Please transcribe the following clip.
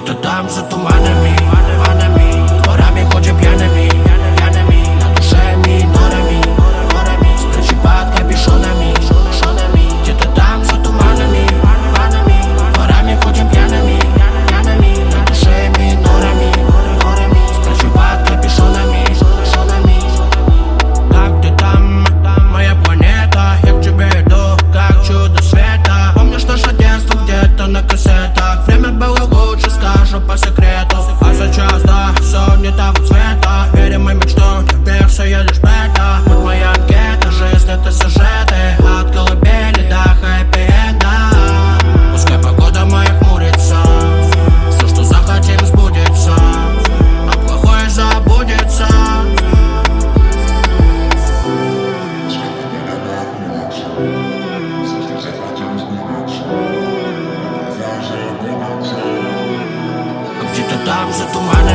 Где-то там за туманами, дворами ходим пьяными, на душе минорами, спрячь под капюшонами. Где-то там за туманами, дворами ходим пьяными, на душе минорами, спрячь под капюшонами. Как ты там, моя планета, я к тебе иду, как чудо света. Помнишь наше детство где-то на кассетах? Время было лучше, скажу по секрету. А сейчас, да, все не того цвета. Верим мы мечту, теперь все я лишь бета. Вот моя анкета, жизнь это сюжеты. От колыбели до хэппи-энда. Пускай погода моя хмурится, все, что захотим, сбудется, а плохое забудется. Где-то там за туманом.